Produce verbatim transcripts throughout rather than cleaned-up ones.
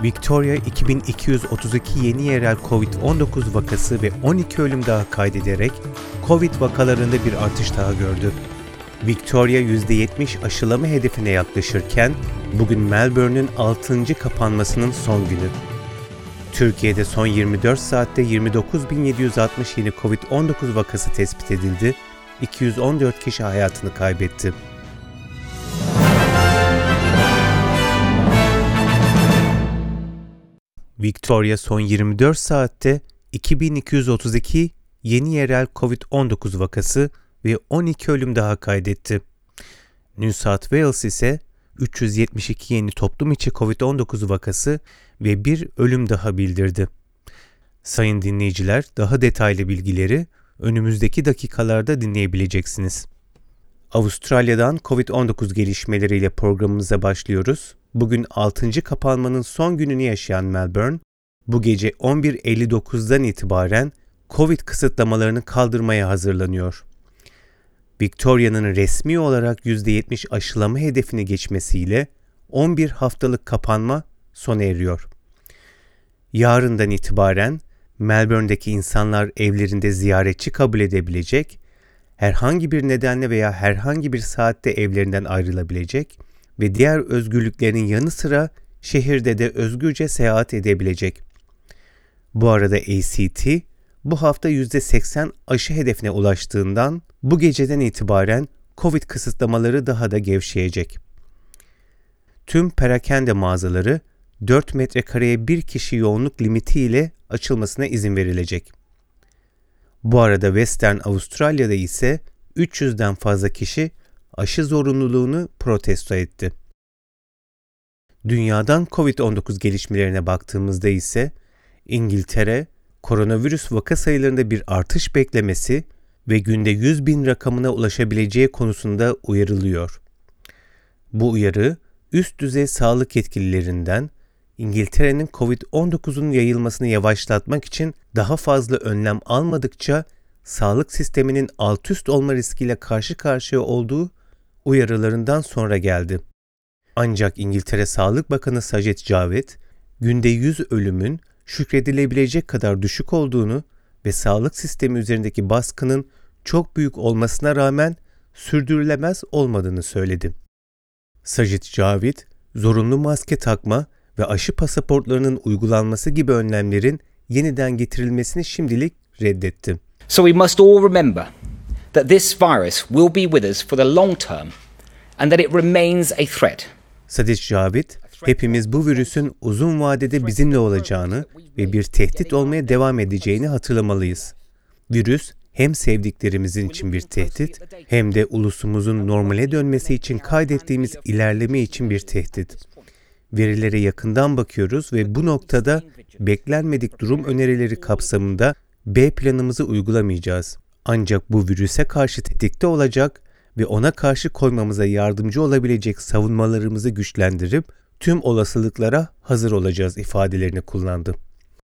Victoria iki bin iki yüz otuz iki yeni yerel kovid on dokuz vakası ve on iki ölüm daha kaydederek Covid vakalarında bir artış daha gördü. Victoria yüzde yetmiş aşılama hedefine yaklaşırken bugün Melbourne'ün altıncı kapanmasının son günü. Türkiye'de son yirmi dört saatte yirmi dokuz bin yedi yüz altmış yeni kovid on dokuz vakası tespit edildi, iki yüz on dört kişi hayatını kaybetti. Victoria son yirmi dört saatte iki bin iki yüz otuz iki yeni yerel kovid on dokuz vakası ve on iki ölüm daha kaydetti. New South Wales ise üç yüz yetmiş iki yeni toplum içi kovid on dokuz vakası ve bir ölüm daha bildirdi. Sayın dinleyiciler, daha detaylı bilgileri önümüzdeki dakikalarda dinleyebileceksiniz. Avustralya'dan kovid on dokuz gelişmeleriyle programımıza başlıyoruz. Bugün altıncı kapanmanın son gününü yaşayan Melbourne, bu gece on bir elli dokuzdan itibaren Covid kısıtlamalarını kaldırmaya hazırlanıyor. Victoria'nın resmi olarak yüzde yetmiş aşılama hedefini geçmesiyle on bir haftalık kapanma sona eriyor. Yarından itibaren Melbourne'deki insanlar evlerinde ziyaretçi kabul edebilecek, herhangi bir nedenle veya herhangi bir saatte evlerinden ayrılabilecek ve diğer özgürlüklerin yanı sıra şehirde de özgürce seyahat edebilecek. Bu arada A C T bu hafta yüzde seksen aşı hedefine ulaştığından bu geceden itibaren Covid kısıtlamaları daha da gevşeyecek. Tüm perakende mağazaları dört metrekareye bir kişi yoğunluk limiti ile açılmasına izin verilecek. Bu arada Western Avustralya'da ise üç yüzden fazla kişi aşı zorunluluğunu protesto etti. Dünyadan kovid on dokuz gelişmelerine baktığımızda ise İngiltere, koronavirüs vaka sayılarında bir artış beklemesi ve günde yüz bin rakamına ulaşabileceği konusunda uyarılıyor. Bu uyarı, üst düzey sağlık yetkililerinden İngiltere'nin kovid on dokuzun yayılmasını yavaşlatmak için daha fazla önlem almadıkça sağlık sisteminin altüst olma riskiyle karşı karşıya olduğu uyarılarından sonra geldi. Ancak İngiltere Sağlık Bakanı Sajid Javid, günde yüz ölümün şükredilebilecek kadar düşük olduğunu ve sağlık sistemi üzerindeki baskının çok büyük olmasına rağmen sürdürülemez olmadığını söyledi. Sajid Javid, zorunlu maske takma ve aşı pasaportlarının uygulanması gibi önlemlerin yeniden getirilmesini şimdilik reddetti. So we must all remember that this virus will be with us for the long term and that it remains a threat. Sajid Javid, hepimiz bu virüsün uzun vadede bizimle olacağını ve bir tehdit olmaya devam edeceğini hatırlamalıyız. Virüs hem sevdiklerimizin için bir tehdit hem de ulusumuzun normale dönmesi için kaydettiğimiz ilerleme için bir tehdit. Verilere yakından bakıyoruz ve bu noktada beklenmedik durum önerileri kapsamında B planımızı uygulamayacağız. Ancak bu virüse karşı tetikte olacak ve ona karşı koymamıza yardımcı olabilecek savunmalarımızı güçlendirip tüm olasılıklara hazır olacağız ifadelerini kullandı.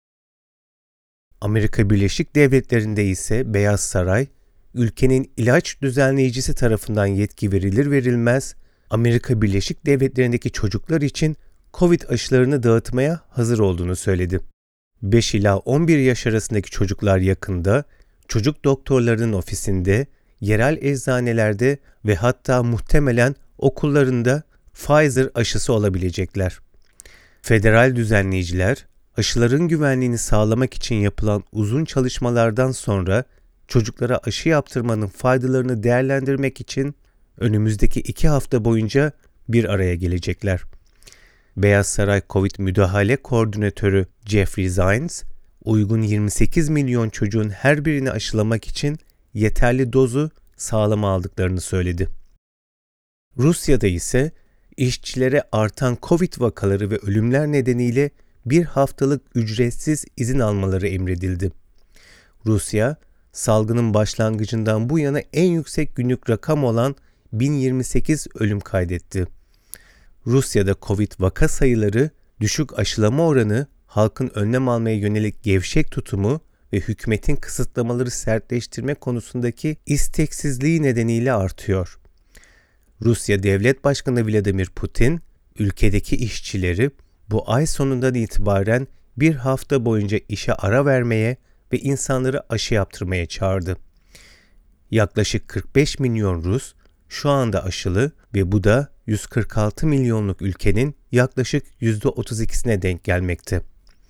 Amerika Birleşik Devletleri'nde ise Beyaz Saray, ülkenin ilaç düzenleyicisi tarafından yetki verilir verilmez, Amerika Birleşik Devletleri'ndeki çocuklar için Covid aşılarını dağıtmaya hazır olduğunu söyledi. beş ila on bir yaş arasındaki çocuklar yakında, çocuk doktorlarının ofisinde, yerel eczanelerde ve hatta muhtemelen okullarında Pfizer aşısı olabilecekler. Federal düzenleyiciler, aşıların güvenliğini sağlamak için yapılan uzun çalışmalardan sonra çocuklara aşı yaptırmanın faydalarını değerlendirmek için önümüzdeki iki hafta boyunca bir araya gelecekler. Beyaz Saray Covid Müdahale Koordinatörü Jeffrey Zients, uygun yirmi sekiz milyon çocuğun her birini aşılamak için yeterli dozu sağlam aldıklarını söyledi. Rusya'da ise işçilere artan Covid vakaları ve ölümler nedeniyle bir haftalık ücretsiz izin almaları emredildi. Rusya, salgının başlangıcından bu yana en yüksek günlük rakam olan bin yirmi sekiz ölüm kaydetti. Rusya'da Covid vaka sayıları, düşük aşılama oranı, halkın önlem almaya yönelik gevşek tutumu ve hükümetin kısıtlamaları sertleştirme konusundaki isteksizliği nedeniyle artıyor. Rusya Devlet Başkanı Vladimir Putin, ülkedeki işçileri bu ay sonundan itibaren bir hafta boyunca işe ara vermeye ve insanları aşı yaptırmaya çağırdı. Yaklaşık kırk beş milyon Rus şu anda aşılı ve bu da yüz kırk altı milyonluk ülkenin yaklaşık yüzde otuz ikisine denk gelmekte.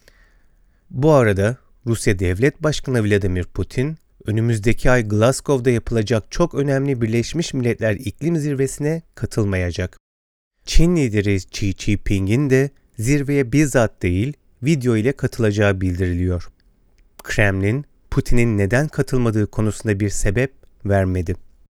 Bu arada Rusya Devlet Başkanı Vladimir Putin, önümüzdeki ay Glasgow'da yapılacak çok önemli Birleşmiş Milletler İklim Zirvesi'ne katılmayacak. Çin lideri Xi Jinping'in de zirveye bizzat değil, video ile katılacağı bildiriliyor. Kremlin, Putin'in neden katılmadığı konusunda bir sebep vermedi.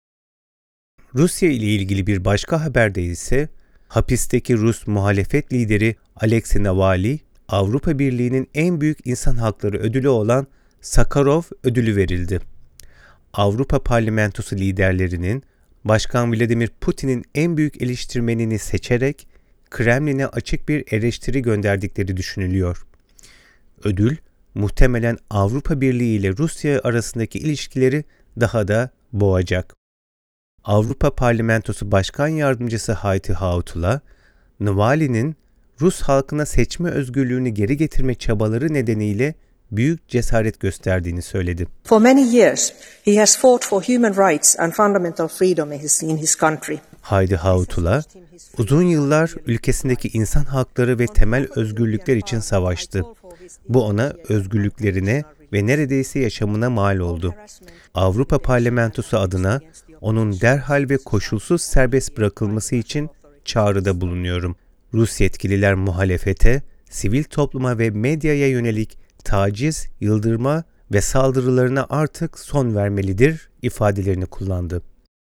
Rusya ile ilgili bir başka haberde ise, hapisteki Rus muhalefet lideri Alexei Navalny, Avrupa Birliği'nin en büyük insan hakları ödülü olan Sakharov ödülü verildi. Avrupa Parlamentosu liderlerinin Başkan Vladimir Putin'in en büyük eleştirmenini seçerek Kremlin'e açık bir eleştiri gönderdikleri düşünülüyor. Ödül, muhtemelen Avrupa Birliği ile Rusya arasındaki ilişkileri daha da boğacak. Avrupa Parlamentosu Başkan Yardımcısı Heidi Hautala, Navalny'nin Rus halkına seçme özgürlüğünü geri getirme çabaları nedeniyle büyük cesaret gösterdiğini söyledi. For many years, he has fought for human rights and fundamental freedom in his, in his country. Heidi Hautala, uzun yıllar ülkesindeki insan hakları ve temel özgürlükler için savaştı. Bu ona özgürlüklerine ve neredeyse yaşamına mal oldu. Avrupa Parlamentosu adına onun derhal ve koşulsuz serbest bırakılması için çağrıda bulunuyorum. Rus yetkililer muhalefete, sivil topluma ve medyaya yönelik taciz, yıldırma ve saldırılarına artık son vermelidir ifadelerini kullandı.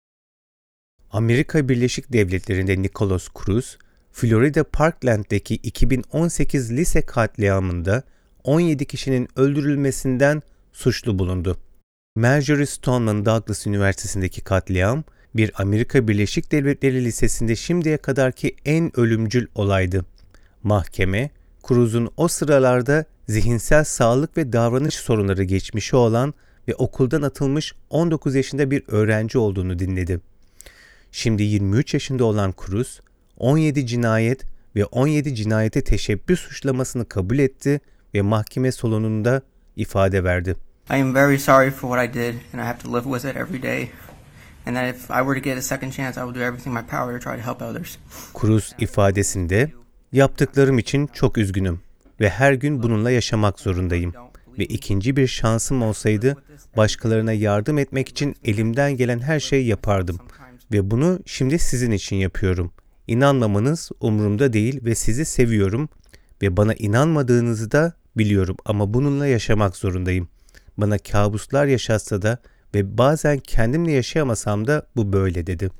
Amerika Birleşik Devletleri'nde Nicholas Cruz, Florida Parkland'deki iki bin on sekiz lise katliamında on yedi kişinin öldürülmesinden suçlu bulundu. Marjorie Stoneman Douglas Üniversitesi'ndeki katliam, bir Amerika Birleşik Devletleri Lisesi'nde şimdiye kadarki en ölümcül olaydı. Mahkeme, Cruz'un o sıralarda zihinsel sağlık ve davranış sorunları geçmişi olan ve okuldan atılmış on dokuz yaşında bir öğrenci olduğunu dinledi. Şimdi yirmi üç yaşında olan Cruz, on yedi cinayet ve on yedi cinayete teşebbüs suçlamasını kabul etti ve mahkeme salonunda ifade verdi. I am very sorry for what I did and I have to live with it every day. And that if I were to get a second chance, I will do everything in my power to try to help others. Cruz ifadesinde, yaptıklarım için çok üzgünüm ve her gün bununla yaşamak zorundayım ve ikinci bir şansım olsaydı başkalarına yardım etmek için elimden gelen her şeyi yapardım ve bunu şimdi sizin için yapıyorum. İnanmamanız umurumda değil ve sizi seviyorum ve bana inanmadığınızı da biliyorum ama bununla yaşamak zorundayım. Bana kabuslar yaşatsa da ve bazen kendimle yaşayamasam da bu böyle dedi.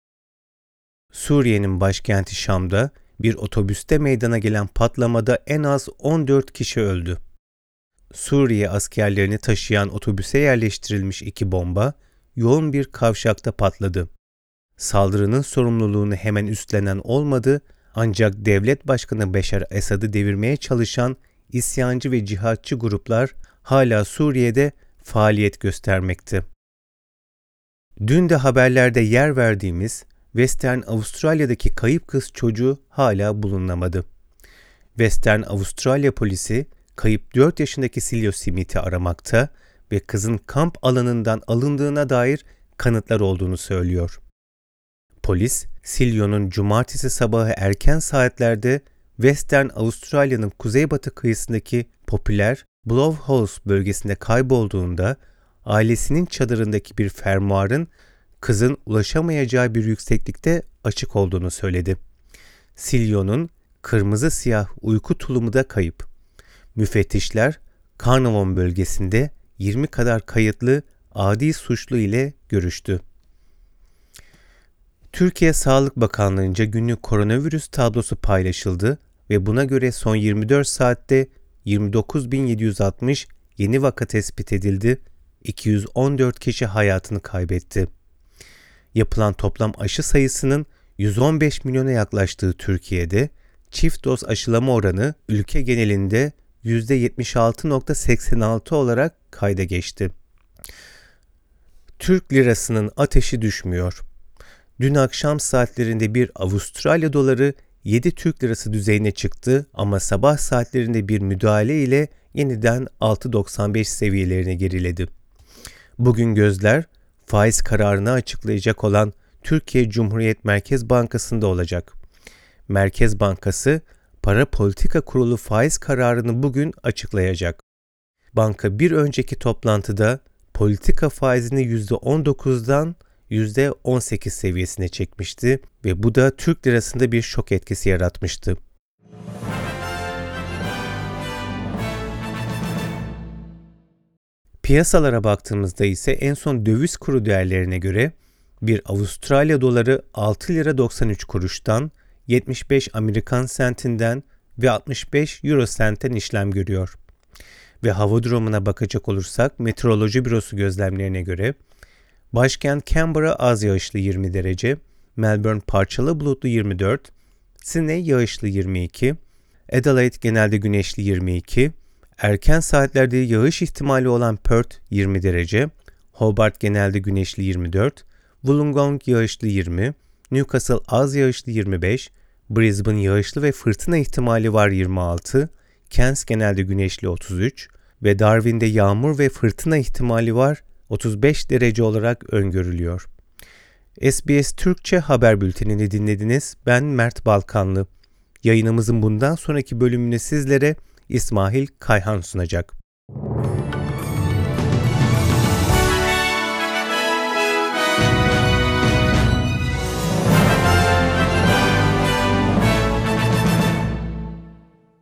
Suriye'nin başkenti Şam'da bir otobüste meydana gelen patlamada en az on dört kişi öldü. Suriye askerlerini taşıyan otobüse yerleştirilmiş iki bomba yoğun bir kavşakta patladı. Saldırının sorumluluğunu hemen üstlenen olmadı ancak devlet başkanı Beşar Esad'ı devirmeye çalışan isyancı ve cihatçı gruplar hala Suriye'de faaliyet göstermekte. Dün de haberlerde yer verdiğimiz Western Avustralya'daki kayıp kız çocuğu hala bulunamadı. Western Avustralya polisi kayıp dört yaşındaki Silio Smith'i aramakta ve kızın kamp alanından alındığına dair kanıtlar olduğunu söylüyor. Polis, Silio'nun cumartesi sabahı erken saatlerde Western Avustralya'nın kuzeybatı kıyısındaki popüler Blow House bölgesinde kaybolduğunda ailesinin çadırındaki bir fermuarın kızın ulaşamayacağı bir yükseklikte açık olduğunu söyledi. Silio'nun kırmızı siyah uyku tulumu da kayıp. Müfettişler Carnarvon bölgesinde yirmi kadar kayıtlı adi suçlu ile görüştü. Türkiye Sağlık Bakanlığı'nca günlük koronavirüs tablosu paylaşıldı ve buna göre son yirmi dört saatte yirmi dokuz bin yedi yüz altmış yeni vaka tespit edildi, iki yüz on dört kişi hayatını kaybetti. Yapılan toplam aşı sayısının yüz on beş milyona yaklaştığı Türkiye'de çift doz aşılama oranı ülke genelinde yüzde yetmiş altı virgül seksen altı olarak kayda geçti. Türk lirasının ateşi düşmüyor. Dün akşam saatlerinde bir Avustralya doları yedi Türk Lirası düzeyine çıktı ama sabah saatlerinde bir müdahale ile yeniden altı doksan beş seviyelerine geriledi. Bugün gözler faiz kararını açıklayacak olan Türkiye Cumhuriyet Merkez Bankası'nda olacak. Merkez Bankası Para Politika Kurulu faiz kararını bugün açıklayacak. Banka bir önceki toplantıda politika faizini yüzde on dokuzdan yüzde on sekiz seviyesine çekmişti ve bu da Türk lirasında bir şok etkisi yaratmıştı. Piyasalara baktığımızda ise en son döviz kuru değerlerine göre bir Avustralya doları altı lira doksan üç kuruştan, yetmiş beş Amerikan sentinden ve altmış beş Euro sentten işlem görüyor. Ve hava durumuna bakacak olursak Meteoroloji Bürosu gözlemlerine göre başkent Canberra az yağışlı yirmi derece, Melbourne parçalı bulutlu yirmi dört, Sydney yağışlı yirmi iki, Adelaide genelde güneşli yirmi iki, erken saatlerde yağış ihtimali olan Perth yirmi derece, Hobart genelde güneşli yirmi dört, Wollongong yağışlı yirmi, Newcastle az yağışlı yirmi beş, Brisbane yağışlı ve fırtına ihtimali var yirmi altı, Cairns genelde güneşli otuz üç ve Darwin'de yağmur ve fırtına ihtimali var otuz beş derece olarak öngörülüyor. S B S Türkçe haber bültenini dinlediniz. Ben Mert Balkanlı. Yayınımızın bundan sonraki bölümünü sizlere İsmail Kayhan sunacak.